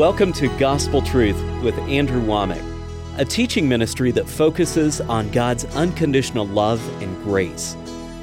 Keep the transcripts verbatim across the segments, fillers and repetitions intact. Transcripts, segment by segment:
Welcome to Gospel Truth with Andrew Womack, a teaching ministry that focuses on God's unconditional love and grace.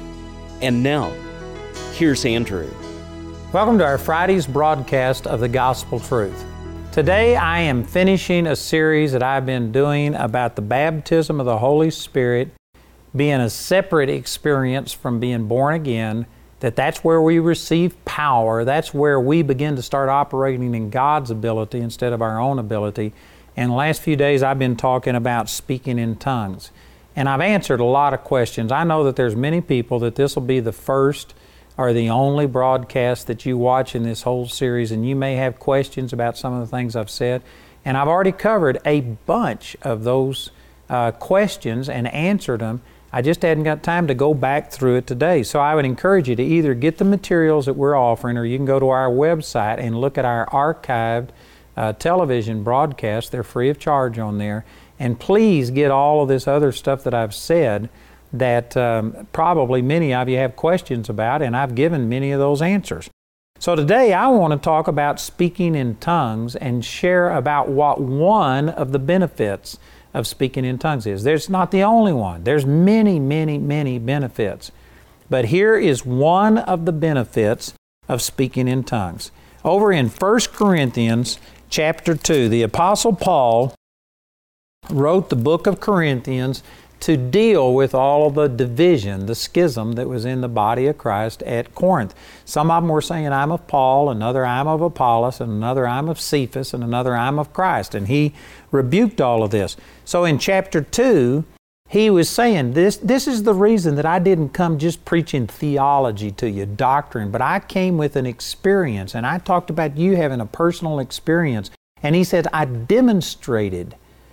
And now, here's Andrew. Welcome to our Friday's broadcast of the Gospel Truth. Today I am finishing a series that I've been doing about the baptism of the Holy Spirit being a separate experience from being born again, that that's where we receive power, that's where we begin to start operating in God's ability instead of our own ability. And the last few days I've been talking about speaking in tongues. And I've answered a lot of questions. I know that there's many people that this will be the first or the only broadcast that you watch in this whole series, and you may have questions about some of the things I've said. And I've already covered a bunch of those uh, questions and answered them. I just hadn't got time to go back through it today. So I would encourage you to either get the materials that we're offering, or you can go to our website and look at our archived uh, television broadcasts. They're free of charge on there. And please get all of this other stuff that I've said that um, probably many of you have questions about, and I've given many of those answers. So today I want to talk about speaking in tongues and share about what one of the benefits of speaking in tongues is. There's not the only one. There's many, many, many benefits. But here is one of the benefits of speaking in tongues. Over in First Corinthians chapter two, the Apostle Paul wrote the book of Corinthians to deal with all of the division, the schism that was in the body of Christ at Corinth. Some of them were saying, I'm of Paul, another I'm of Apollos, and another I'm of Cephas, and another I'm of Christ. And he rebuked all of this. So in chapter two, he was saying, this, this is the reason that I didn't come just preaching theology to you, doctrine, but I came with an experience, and I talked about you having a personal experience. And he said, I demonstrated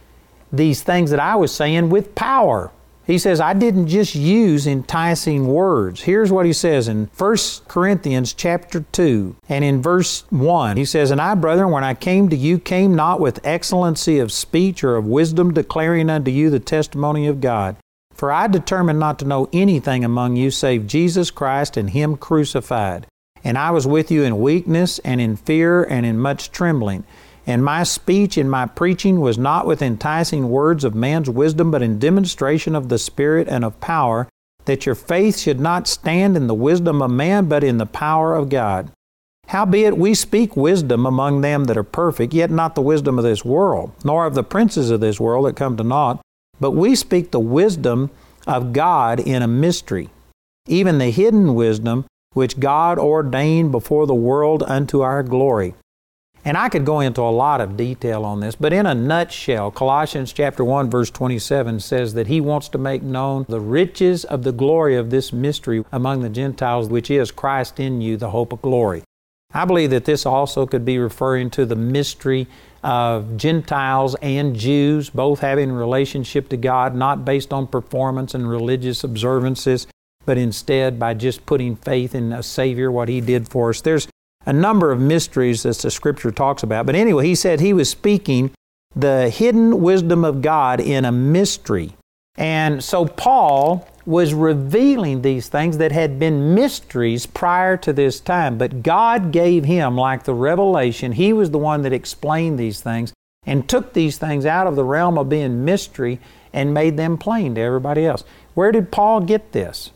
these things that I was saying with power. He says, I didn't just use enticing words. Here's what he says in First Corinthians chapter two and in verse one. He says, And I, brethren, when I came to you, came not with excellency of speech or of wisdom, declaring unto you the testimony of God. For I determined not to know anything among you save Jesus Christ and Him crucified. And I was with you in weakness and in fear and in much trembling. And my speech and my preaching was not with enticing words of man's wisdom, but in demonstration of the Spirit and of power, that your faith should not stand in the wisdom of man, but in the power of God. Howbeit we speak wisdom among them that are perfect, yet not the wisdom of this world, nor of the princes of this world that come to naught, but we speak the wisdom of God in a mystery, even the hidden wisdom which God ordained before the world unto our glory. And I could go into a lot of detail on this, but in a nutshell, Colossians chapter one verse twenty-seven says that He wants to make known the riches of the glory of this mystery among the Gentiles, which is Christ in you, the hope of glory. I believe that this also could be referring to the mystery of Gentiles and Jews, both having a relationship to God, not based on performance and religious observances, but instead by just putting faith in a Savior, what He did for us. There's a number of mysteries that the Scripture talks about. But anyway, he said he was speaking the hidden wisdom of God in a mystery. And so Paul was revealing these things that had been mysteries prior to this time. But God gave him, like the revelation, He was the one that explained these things and took these things out of the realm of being mystery and made them plain to everybody else. Where did Paul get this?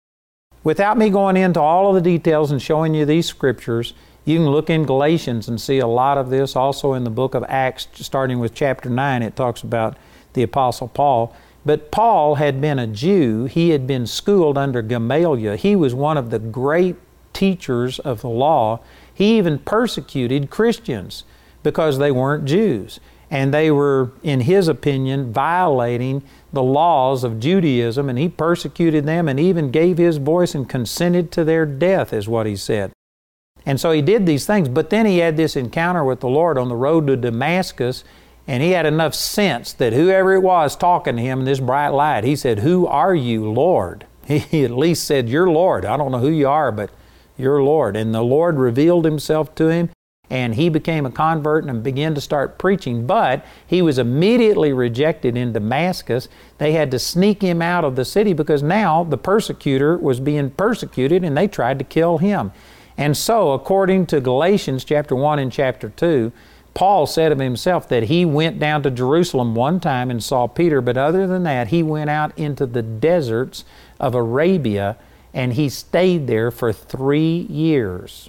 Without me going into all of the details and showing you these scriptures, you can look in Galatians and see a lot of this. Also in the book of Acts, starting with chapter nine, it talks about the Apostle Paul. But Paul had been a Jew. He had been schooled under Gamaliel. He was one of the great teachers of the law. He even persecuted Christians because they weren't Jews. And they were, in his opinion, violating the laws of Judaism, and he persecuted them and even gave his voice and consented to their death, is what he said. And so he did these things, but then he had this encounter with the Lord on the road to Damascus, and he had enough sense that whoever it was talking to him in this bright light, he said, Who are you, Lord? He at least said, You're Lord. I don't know who you are, but you're Lord. And the Lord revealed Himself to him, and he became a convert and began to start preaching. But he was immediately rejected in Damascus. They had to sneak him out of the city because now the persecutor was being persecuted and they tried to kill him. And so, according to Galatians chapter one and chapter two, Paul said of himself that he went down to Jerusalem one time and saw Peter, but other than that, he went out into the deserts of Arabia and he stayed there for three years.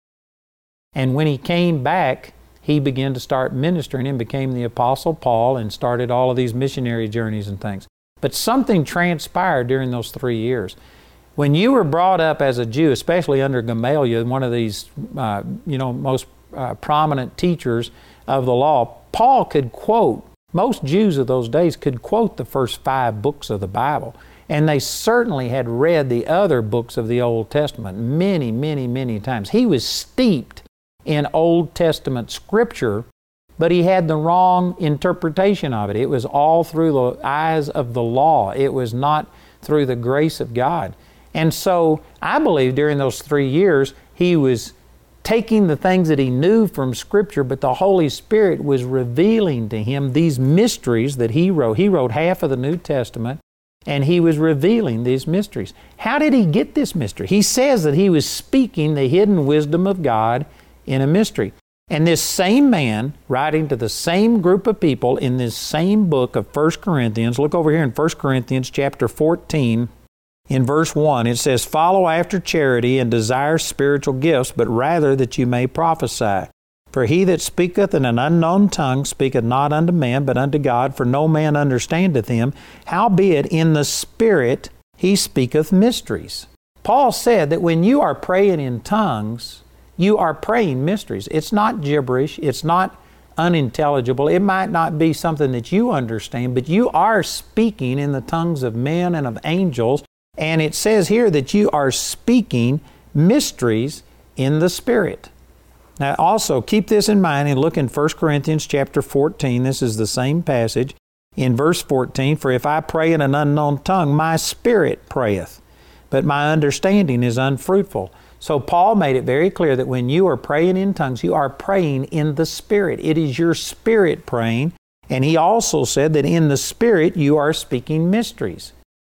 And when he came back, he began to start ministering and became the Apostle Paul and started all of these missionary journeys and things. But something transpired during those three years. When you were brought up as a Jew, especially under Gamaliel, one of these, uh, you know, most uh, prominent teachers of the law, Paul could quote, most Jews of those days could quote the first five books of the Bible. And they certainly had read the other books of the Old Testament many, many, many times. He was steeped in Old Testament Scripture, but he had the wrong interpretation of it. It was all through the eyes of the law. It was not through the grace of God. And so I believe during those three years, he was taking the things that he knew from Scripture, but the Holy Spirit was revealing to him these mysteries that he wrote. He wrote half of the New Testament, and he was revealing these mysteries. How did he get this mystery? He says that he was speaking the hidden wisdom of God in a mystery. And this same man, writing to the same group of people in this same book of First Corinthians, look over here in First Corinthians chapter fourteen, in verse one, it says, "Follow after charity and desire spiritual gifts, but rather that you may prophesy. For he that speaketh in an unknown tongue speaketh not unto man, but unto God, for no man understandeth him. Howbeit in the Spirit he speaketh mysteries." Paul said that when you are praying in tongues, you are praying mysteries. It's not gibberish. It's not unintelligible. It might not be something that you understand, but you are speaking in the tongues of men and of angels. And it says here that you are speaking mysteries in the Spirit. Now also keep this in mind and look in First Corinthians chapter fourteen. This is the same passage. In verse fourteen, "For if I pray in an unknown tongue, my spirit prayeth, but my understanding is unfruitful." So Paul made it very clear that when you are praying in tongues, you are praying in the Spirit. It is your spirit praying. And he also said that in the Spirit you are speaking mysteries.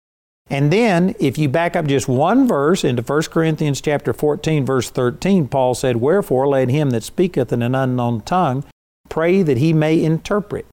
And then, if you back up just one verse into First Corinthians chapter fourteen, verse thirteen, Paul said, "Wherefore let him that speaketh in an unknown tongue pray that he may interpret."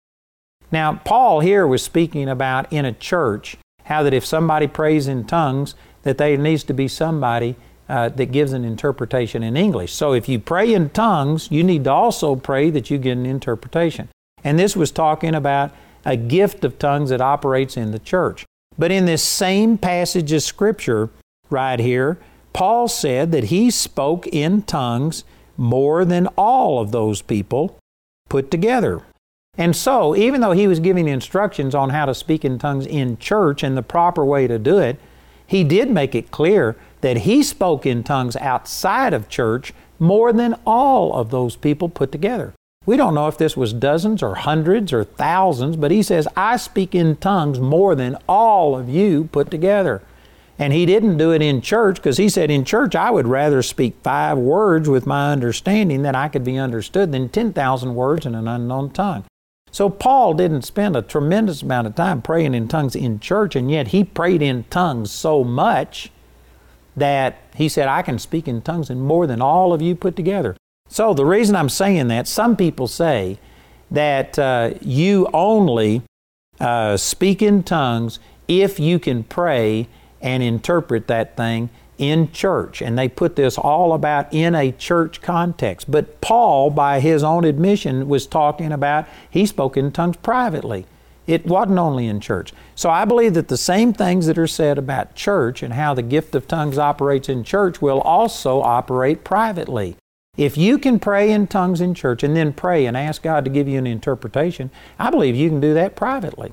Now, Paul here was speaking about in a church, how that if somebody prays in tongues, that there needs to be somebody uh, that gives an interpretation in English. So if you pray in tongues, you need to also pray that you get an interpretation. And this was talking about a gift of tongues that operates in the church. But in this same passage of Scripture right here, Paul said that he spoke in tongues more than all of those people put together. And so, even though he was giving instructions on how to speak in tongues in church and the proper way to do it, he did make it clear that he spoke in tongues outside of church more than all of those people put together. We don't know if this was dozens or hundreds or thousands, but he says, "I speak in tongues more than all of you put together." And he didn't do it in church because he said, in church, I would rather speak five words with my understanding that I could be understood than ten thousand words in an unknown tongue. So Paul didn't spend a tremendous amount of time praying in tongues in church, and yet he prayed in tongues so much that he said, "I can speak in tongues in more than all of you put together." So the reason I'm saying that, some people say that uh, you only uh, speak in tongues if you can pray and interpret that thing in church. And they put this all about in a church context. But Paul, by his own admission, was talking about he spoke in tongues privately. It wasn't only in church. So I believe that the same things that are said about church and how the gift of tongues operates in church will also operate privately. If you can pray in tongues in church and then pray and ask God to give you an interpretation, I believe you can do that privately.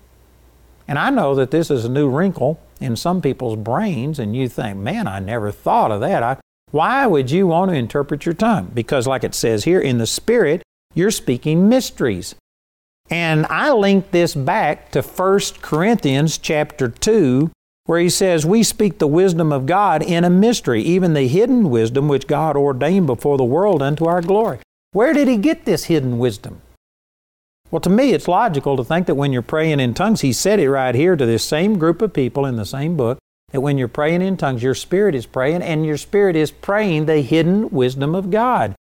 And I know that this is a new wrinkle in some people's brains, and you think, man, I never thought of that. I, why would you want to interpret your tongue? Because like it says here, in the Spirit, you're speaking mysteries. And I link this back to First Corinthians chapter two, where he says, "We speak the wisdom of God in a mystery, even the hidden wisdom which God ordained before the world unto our glory." Where did he get this hidden wisdom? Well, to me, it's logical to think that when you're praying in tongues, he said it right here to this same group of people in the same book, that when you're praying in tongues, your spirit is praying, and your spirit is praying the hidden wisdom of God.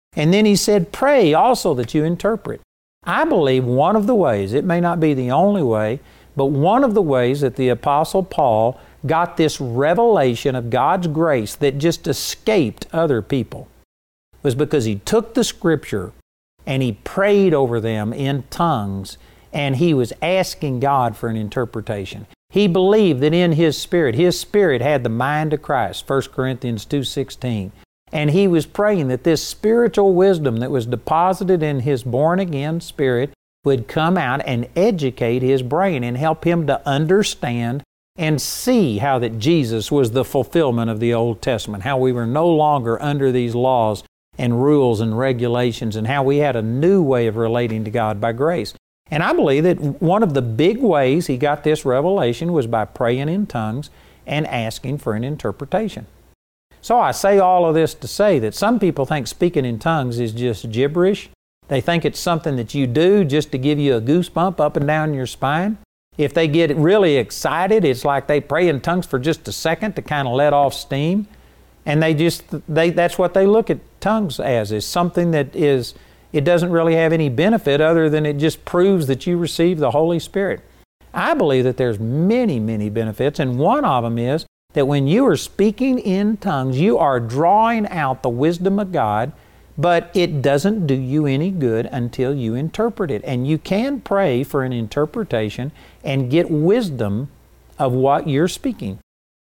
And then he said, pray also that you interpret. I believe one of the ways, it may not be the only way, but one of the ways that the Apostle Paul got this revelation of God's grace that just escaped other people was because he took the Scripture and he prayed over them in tongues, and he was asking God for an interpretation. He believed that in his spirit, his spirit had the mind of Christ, First Corinthians two sixteen. And he was praying that this spiritual wisdom that was deposited in his born-again spirit would come out and educate his brain and help him to understand and see how that Jesus was the fulfillment of the Old Testament, how we were no longer under these laws and rules and regulations, and how we had a new way of relating to God by grace. And I believe that one of the big ways he got this revelation was by praying in tongues and asking for an interpretation. So I say all of this to say that some people think speaking in tongues is just gibberish. They think it's something that you do just to give you a goosebump up and down your spine. If they get really excited, it's like they pray in tongues for just a second to kind of let off steam. And they just, they that's what they look at tongues as, is something that is, it doesn't really have any benefit other than it just proves that you receive the Holy Spirit. I believe that there's many, many benefits, and one of them is that when you are speaking in tongues, you are drawing out the wisdom of God, but it doesn't do you any good until you interpret it. And you can pray for an interpretation and get wisdom of what you're speaking.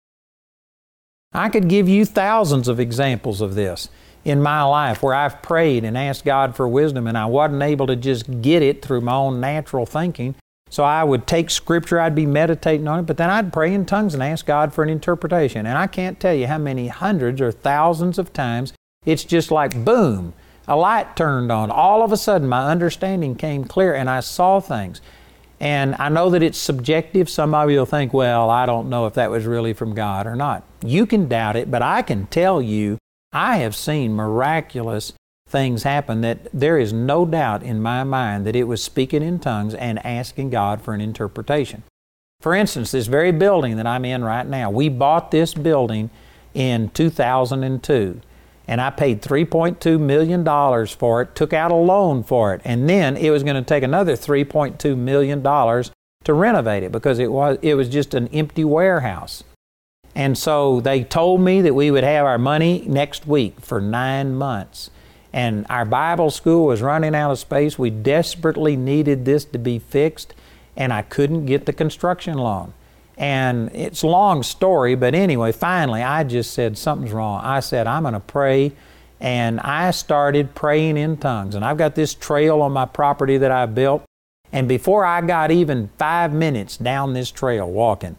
I could give you thousands of examples of this in my life where I've prayed and asked God for wisdom, and I wasn't able to just get it through my own natural thinking. So I would take Scripture, I'd be meditating on it, but then I'd pray in tongues and ask God for an interpretation. And I can't tell you how many hundreds or thousands of times it's just like, boom, a light turned on. All of a sudden, my understanding came clear and I saw things. And I know that it's subjective. Some of you will think, well, I don't know if that was really from God or not. You can doubt it, but I can tell you, I have seen miraculous things happen that there is no doubt in my mind that it was speaking in tongues and asking God for an interpretation. For instance, this very building that I'm in right now, we bought this building in two thousand two, and I paid three point two million dollars for it, took out a loan for it, and then it was going to take another three point two million dollars to renovate it because it was, it was just an empty warehouse. And so they told me that we would have our money next week for nine months. And our Bible school was running out of space. We desperately needed this to be fixed, and I couldn't get the construction loan. And it's a long story, but anyway, finally I just said something's wrong. I said, I'm going to pray, and I started praying in tongues. And I've got this trail on my property that I built, and before I got even five minutes down this trail walking,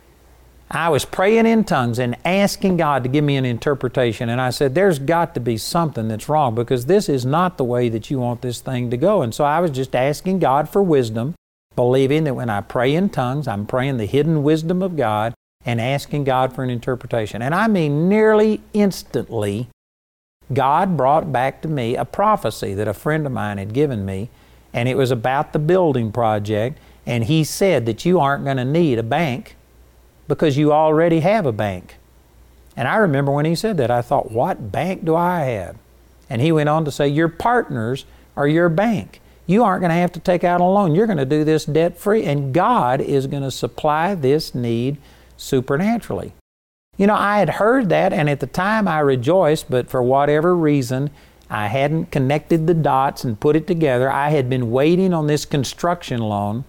I was praying in tongues and asking God to give me an interpretation. And I said, there's got to be something that's wrong because this is not the way that you want this thing to go. And so I was just asking God for wisdom, believing that when I pray in tongues, I'm praying the hidden wisdom of God and asking God for an interpretation. And I mean, nearly instantly, God brought back to me a prophecy that a friend of mine had given me, and it was about the building project. And he said that you aren't going to need a bank because you already have a bank. And I remember when he said that, I thought, what bank do I have? And he went on to say, your partners are your bank. You aren't going to have to take out a loan. You're going to do this debt-free, and God is going to supply this need supernaturally. You know, I had heard that, and at the time I rejoiced, but for whatever reason, I hadn't connected the dots and put it together. I had been waiting on this construction loan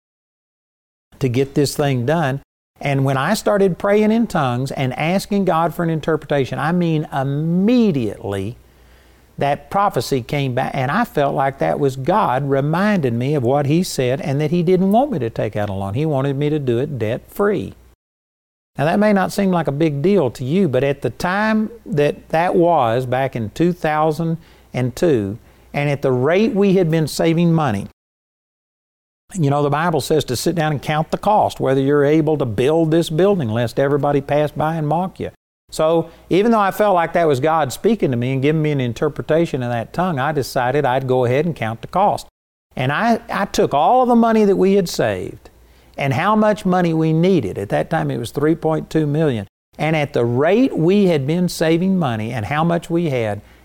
to get this thing done. And when I started praying in tongues and asking God for an interpretation, I mean immediately that prophecy came back, and I felt like that was God reminding me of what He said and that He didn't want me to take out a loan. He wanted me to do it debt-free. Now that may not seem like a big deal to you, but at the time that that was, back in two thousand two, and at the rate we had been saving money, you know, the Bible says to sit down and count the cost, whether you're able to build this building, lest everybody pass by and mock you. So even though I felt like that was God speaking to me and giving me an interpretation in that tongue, I decided I'd go ahead and count the cost. And I, I took all of the money that we had saved and how much money we needed. At that time it was three point two million dollars. And at the rate we had been saving money and how much we had,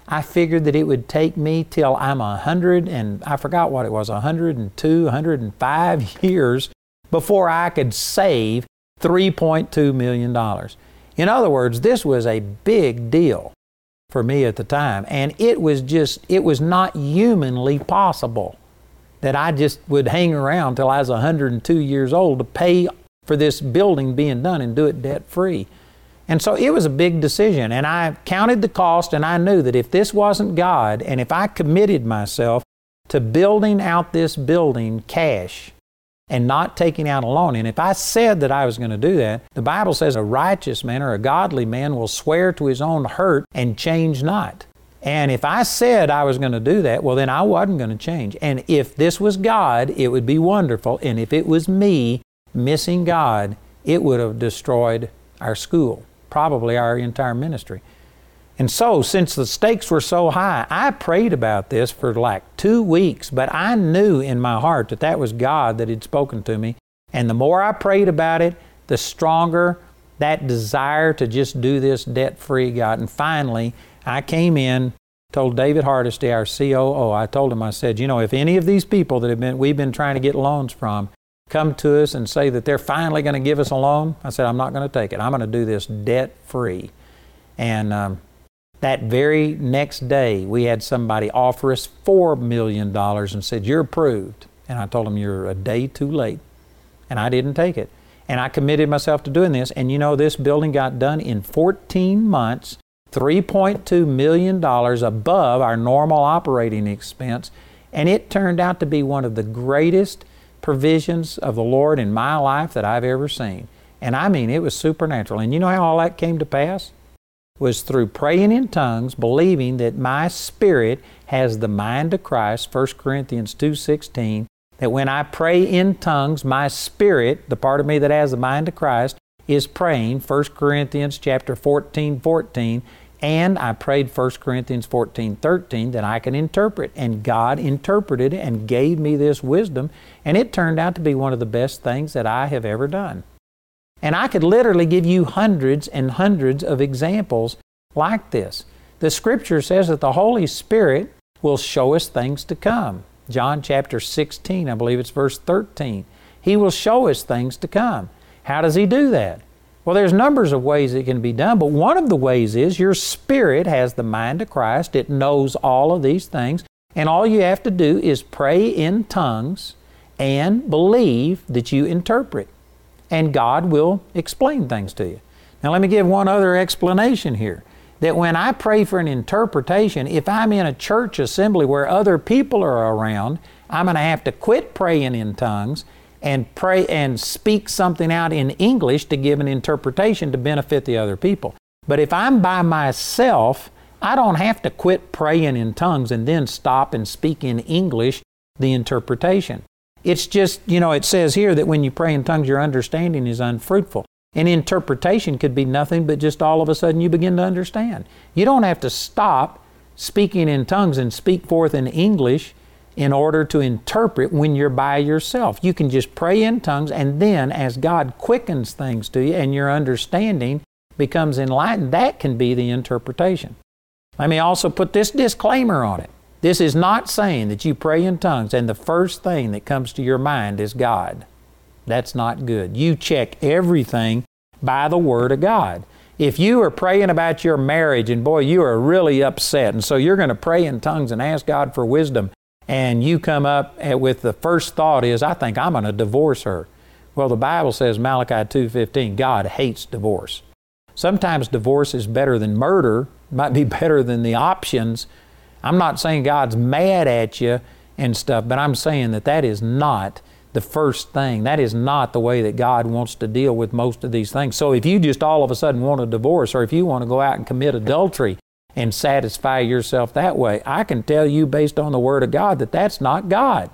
I figured that it would take me till I'm a hundred and I forgot what it was, a hundred and two, a hundred and five years before I could save three point two million dollars. In other words, this was a big deal for me at the time, and it was just, it was not humanly possible that I just would hang around till I was a hundred and two years old to pay for this building being done and do it debt-free. And so it was a big decision, and I counted the cost, and I knew that if this wasn't God, and if I committed myself to building out this building cash and not taking out a loan, and if I said that I was going to do that, the Bible says a righteous man or a godly man will swear to his own hurt and change not. And if I said I was going to do that, well, then I wasn't going to change. And if this was God, it would be wonderful. And if it was me missing God, it would have destroyed our school, probably our entire ministry. And so, since the stakes were so high, I prayed about this for like two weeks, but I knew in my heart that that was God that had spoken to me. And the more I prayed about it, the stronger that desire to just do this debt-free got. And finally, I came in, told David Hardesty, our C O O, I told him, I said, you know, if any of these people that have been we've been trying to get loans from come to us and say that they're finally going to give us a loan, I said, I'm not going to take it. I'm going to do this debt-free. And um, that very next day, we had somebody offer us four million dollars and said, you're approved. And I told them, you're a day too late. And I didn't take it. And I committed myself to doing this. And you know, this building got done in fourteen months, three point two million dollars above our normal operating expense. And it turned out to be one of the greatest provisions of the Lord in my life that I've ever seen. And I mean, it was supernatural. And you know how all that came to pass? Was through praying in tongues, believing that my spirit has the mind of Christ, First Corinthians two sixteen, that when I pray in tongues, my spirit, the part of me that has the mind of Christ, is praying, First Corinthians chapter fourteen fourteen, and I prayed First Corinthians fourteen thirteen that I can interpret. And God interpreted and gave me this wisdom, and it turned out to be one of the best things that I have ever done. And I could literally give you hundreds and hundreds of examples like this. The Scripture says that the Holy Spirit will show us things to come. John chapter sixteen, I believe it's verse thirteen. He will show us things to come. How does He do that? Well, there's numbers of ways it can be done, but one of the ways is your spirit has the mind of Christ. It knows all of these things, and all you have to do is pray in tongues and believe that you interpret. And God will explain things to you. Now let me give one other explanation here. That when I pray for an interpretation, if I'm in a church assembly where other people are around, I'm going to have to quit praying in tongues and pray and speak something out in English to give an interpretation to benefit the other people. But if I'm by myself, I don't have to quit praying in tongues and then stop and speak in English the interpretation. It's just, you know, it says here that when you pray in tongues, your understanding is unfruitful. And interpretation could be nothing but just all of a sudden you begin to understand. You don't have to stop speaking in tongues and speak forth in English in order to interpret when you're by yourself. You can just pray in tongues, and then as God quickens things to you and your understanding becomes enlightened, that can be the interpretation. Let me also put this disclaimer on it. This is not saying that you pray in tongues and the first thing that comes to your mind is God. That's not good. You check everything by the Word of God. If you are praying about your marriage and boy, you are really upset, and so you're going to pray in tongues and ask God for wisdom, and you come up with the first thought is, I think I'm going to divorce her. Well, the Bible says, Malachi two fifteen, God hates divorce. Sometimes divorce is better than murder, might be better than the options. I'm not saying God's mad at you and stuff, but I'm saying that that is not the first thing. That is not the way that God wants to deal with most of these things. So if you just all of a sudden want a divorce, or if you want to go out and commit adultery and satisfy yourself that way, I can tell you based on the Word of God that that's not God.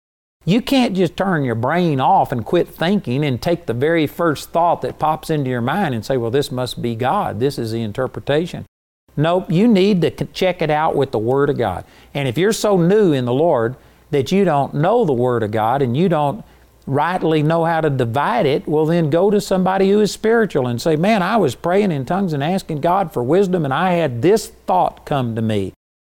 You can't just turn your brain off and quit thinking and take the very first thought that pops into your mind and say, well, this must be God. This is the interpretation. Nope, you need to check it out with the Word of God. And if you're so new in the Lord that you don't know the Word of God and you don't rightly know how to divide it, well then go to somebody who is spiritual and say, man, I was praying in tongues and asking God for wisdom and I had this thought come to me.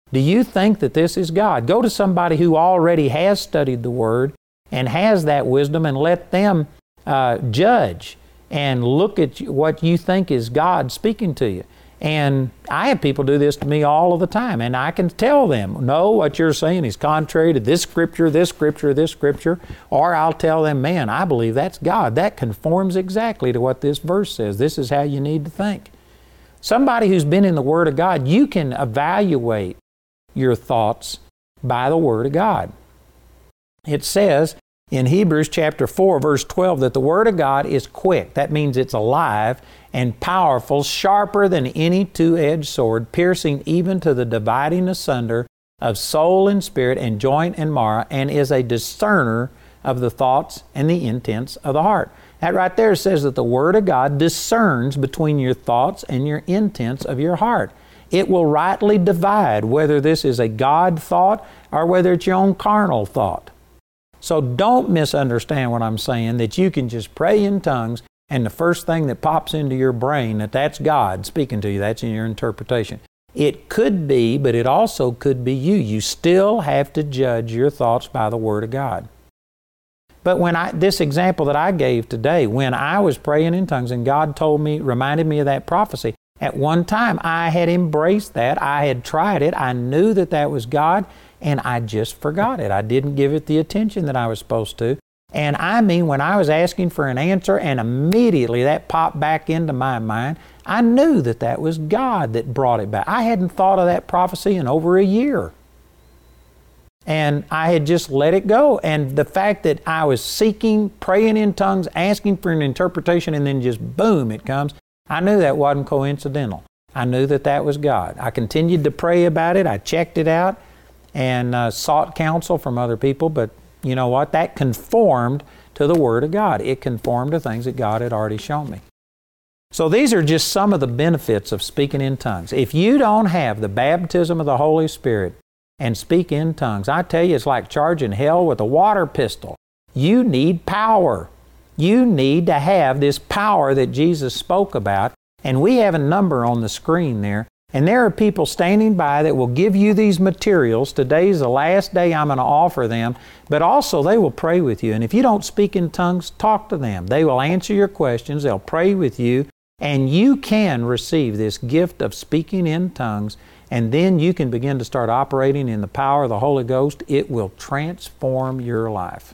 Do you think that this is God? Go to somebody who already has studied the Word and has that wisdom, and let them uh, judge and look at what you think is God speaking to you. And I have people do this to me all of the time, and I can tell them, no, what you're saying is contrary to this scripture, this scripture, this scripture, or I'll tell them, man, I believe that's God. That conforms exactly to what this verse says. This is how you need to think. Somebody who's been in the Word of God, you can evaluate your thoughts by the Word of God. It says in Hebrews chapter four, verse twelve, that the Word of God is quick. That means it's alive and powerful, sharper than any two-edged sword, piercing even to the dividing asunder of soul and spirit and joint and marrow, and is a discerner of the thoughts and the intents of the heart. That right there says that the Word of God discerns between your thoughts and your intents of your heart. It will rightly divide whether this is a God thought or whether it's your own carnal thought. So don't misunderstand what I'm saying, that you can just pray in tongues and the first thing that pops into your brain, that that's God speaking to you, that's in your interpretation. It could be, but it also could be you. You still have to judge your thoughts by the Word of God. But when I, this example that I gave today, when I was praying in tongues and God told me, reminded me of that prophecy, at one time I had embraced that, I had tried it, I knew that that was God, and I just forgot it. I didn't give it the attention that I was supposed to. And I mean, when I was asking for an answer and immediately that popped back into my mind, I knew that that was God that brought it back. I hadn't thought of that prophecy in over a year. And I had just let it go. And the fact that I was seeking, praying in tongues, asking for an interpretation, and then just boom, it comes, I knew that wasn't coincidental. I knew that that was God. I continued to pray about it. I checked it out and uh, sought counsel from other people, but you know what? That conformed to the Word of God. It conformed to things that God had already shown me. So these are just some of the benefits of speaking in tongues. If you don't have the baptism of the Holy Spirit and speak in tongues, I tell you, it's like charging hell with a water pistol. You need power. You need to have this power that Jesus spoke about, and we have a number on the screen there. And there are people standing by that will give you these materials. Today's the last day I'm going to offer them, but also they will pray with you. And if you don't speak in tongues, talk to them. They will answer your questions. They'll pray with you, and you can receive this gift of speaking in tongues, and then you can begin to start operating in the power of the Holy Ghost. It will transform your life.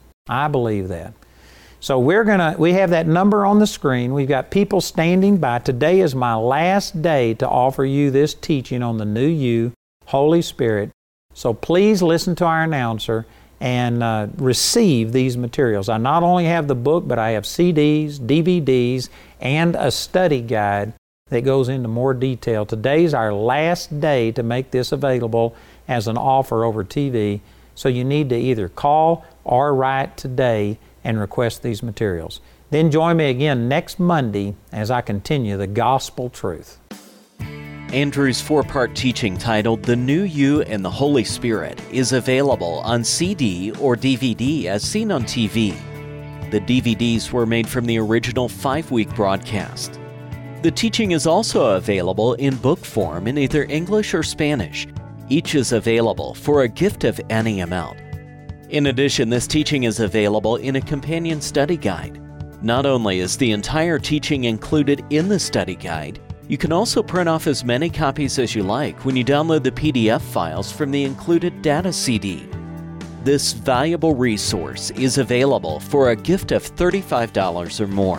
I believe that. So we're gonna, we have that number on the screen. We've got people standing by. Today is my last day to offer you this teaching on the new you, Holy Spirit. So please listen to our announcer and uh, receive these materials. I not only have the book, but I have C Ds, D V Ds, and a study guide that goes into more detail. Today's our last day to make this available as an offer over T V. So you need to either call or write today and request these materials. Then join me again next Monday as I continue the gospel truth. Andrew's four-part teaching titled The New You and the Holy Spirit is available on C D or D V D as seen on T V. The D V Ds were made from the original five-week broadcast. The teaching is also available in book form in either English or Spanish. Each is available for a gift of any amount. In addition, this teaching is available in a companion study guide. Not only is the entire teaching included in the study guide, you can also print off as many copies as you like when you download the P D F files from the included data C D. This valuable resource is available for a gift of thirty-five dollars or more.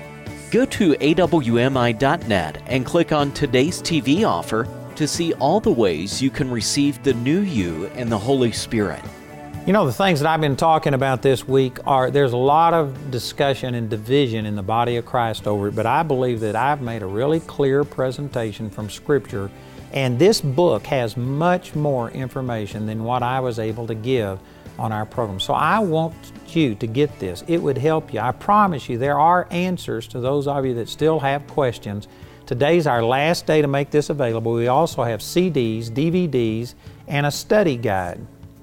Go to A W M I dot net and click on Today's T V Offer to see all the ways you can receive the new you and the Holy Spirit. You know, the things that I've been talking about this week are, there's a lot of discussion and division in the body of Christ over it, but I believe that I've made a really clear presentation from Scripture, and this book has much more information than what I was able to give on our program. So I want you to get this. It would help you. I promise you there are answers to those of you that still have questions. Today's our last day to make this available. We also have C Ds, D V Ds, and a study guide.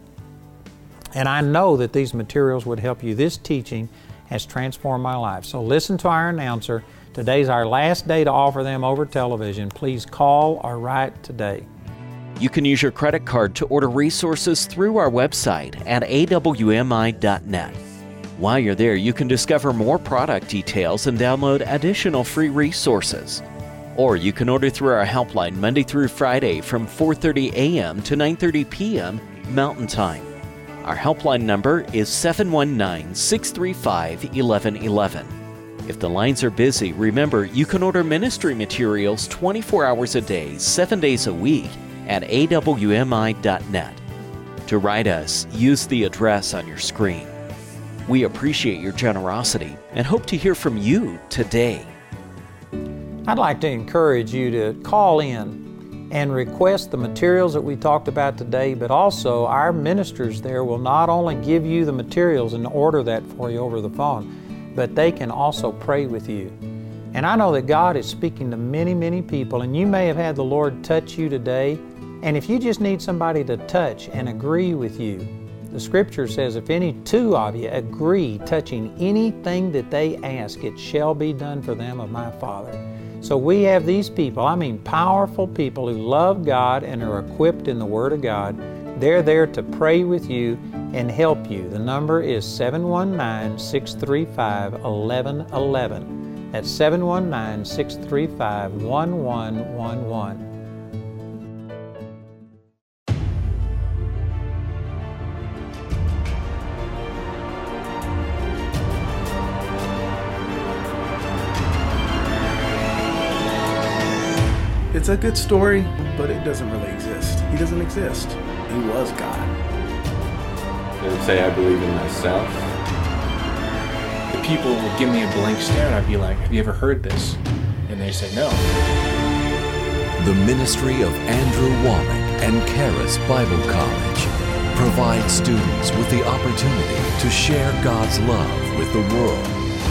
And I know that these materials would help you. This teaching has transformed my life. So listen to our announcer. Today's our last day to offer them over television. Please call or write today. you can use your credit card to order resources through our website at A W M I dot net. While you're there, you can discover more product details and download additional free resources. Or you can order through our helpline Monday through Friday from four thirty a.m. to nine thirty p.m. Mountain Time. Our helpline number is seven one nine, six three five, one one one one. If the lines are busy, remember you can order ministry materials twenty-four hours a day, seven days a week at A W M I dot net. To write us, use the address on your screen. We appreciate your generosity and hope to hear from you today. I'd like to encourage you to call in and request the materials that we talked about today, but also our ministers there will not only give you the materials and order that for you over the phone, but they can also pray with you. And I know that God is speaking to many, many people, and you may have had the Lord touch you today, and if you just need somebody to touch and agree with you, the Scripture says, if any two of you agree touching anything that they ask, it shall be done for them of my Father. So we have these people, I mean powerful people who love God and are equipped in the Word of God. They're there to pray with you and help you. The number is seven one nine, six three five, one one one one. That's seven one nine, six three five, one one one one. It's a good story, but it doesn't really exist. He doesn't exist. He was God. They would say, I believe in myself. The people would give me a blank stare and I'd be like, have you ever heard this? And they say, no. The ministry of Andrew Wommack and Charis Bible College provides students with the opportunity to share God's love with the world.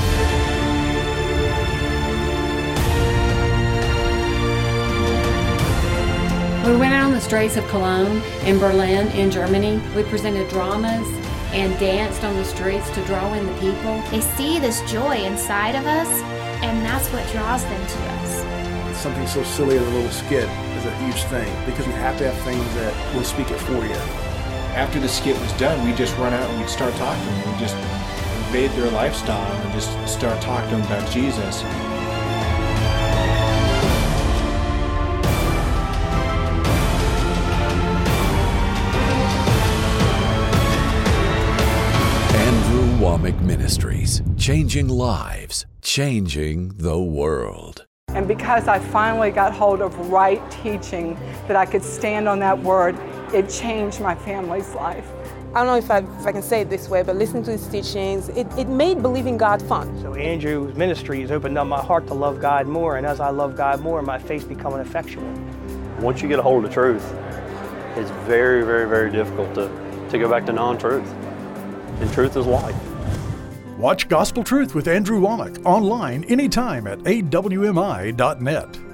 We went out on the streets of Cologne and Berlin in Germany. We presented dramas and danced on the streets to draw in the people. They see this joy inside of us, and that's what draws them to us. Something so silly as a little skit is a huge thing, because we have to have things that will speak it for you. After the skit was done, we'd just run out and we'd start talking. We'd just invade their lifestyle and just start talking to them about Jesus. Wommack Ministries, changing lives, changing the world. And because I finally got hold of right teaching, that I could stand on that word, it changed my family's life. I don't know if I, if I can say it this way, but listening to his teachings, it, it made believing God fun. So Andrew's ministry has opened up my heart to love God more, and as I love God more, my faith becoming effectual. Once you get a hold of the truth, it's very, very, very difficult to, to go back to non-truth. And truth is life. Watch Gospel Truth with Andrew Wommack online anytime at A W M I dot net.